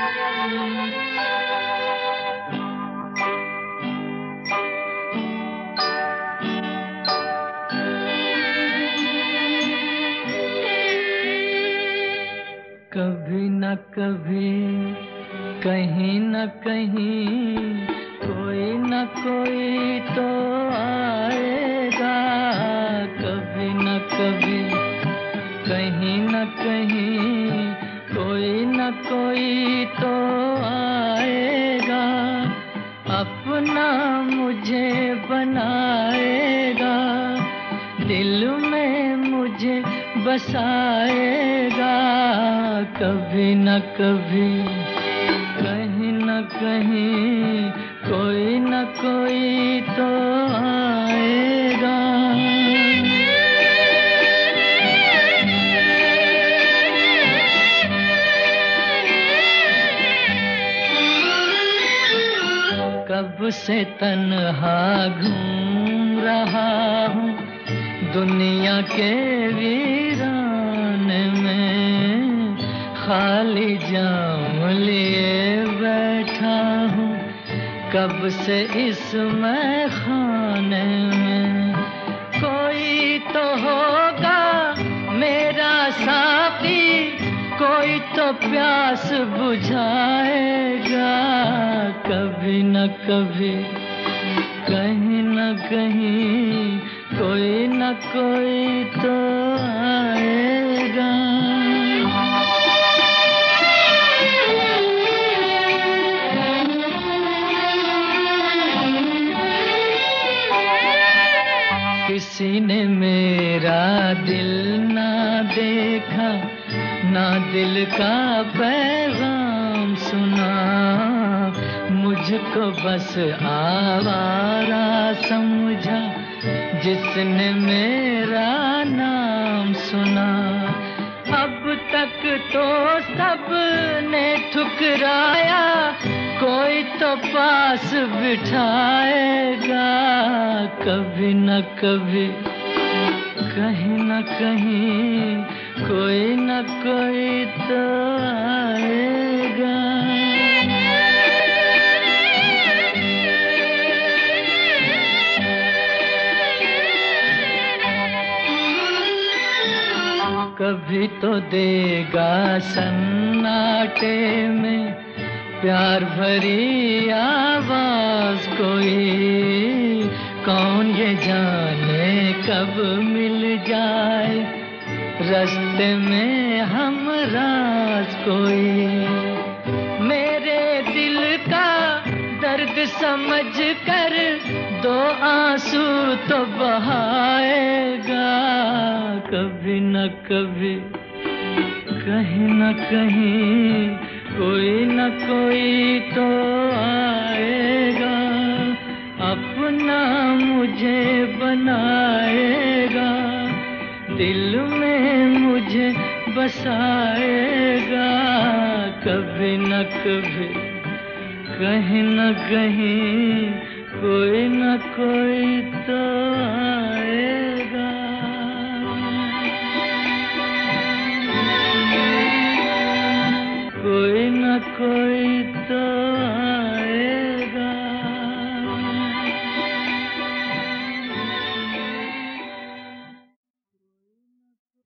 कभी न कभी कहीं न कहीं कोई न कोई तो आएगा। कभी न कभी कहीं न कहीं कोई न कोई तो आएगा। अपना मुझे बनाएगा, दिल में मुझे बसाएगा। कभी न कभी कहीं न कहीं कोई न कोई तो आएगा। कब से तन्हा घूम रहा हूँ दुनिया के वीराने में, खाली जाम लिए बैठा हूँ कब से इस मैखाने में। कोई तो होगा मेरा साथी, कोई तो प्यास बुझाएगा। कभी न कभी कहीं न कहीं कोई न कोई तो आएगा। किसी ने मेरा दिल ना देखा, ना दिल का पैगाम सुना, मुझको बस आवारा समझा जिसने मेरा नाम सुना। अब तक तो सबने ठुकराया, कोई तो पास बिठाएगा। कभी न कभी कहीं न कहीं कोई न कोई तो आएगा। कभी तो देगा सन्नाटे में प्यार भरी आवाज कोई, कौन ये जाने कब मिल जाए रास्ते में हमराज कोई। मेरे दिल का दर्द समझ कर दो आंसू तो बहाएगा। कभी न कभी कहीं न कहीं कोई न कोई तो आएगा। अपना मुझे बनाएगा, दिल में मुझे बसाएगा। कभी न कभी कहीं न कहीं कोई न कोई तो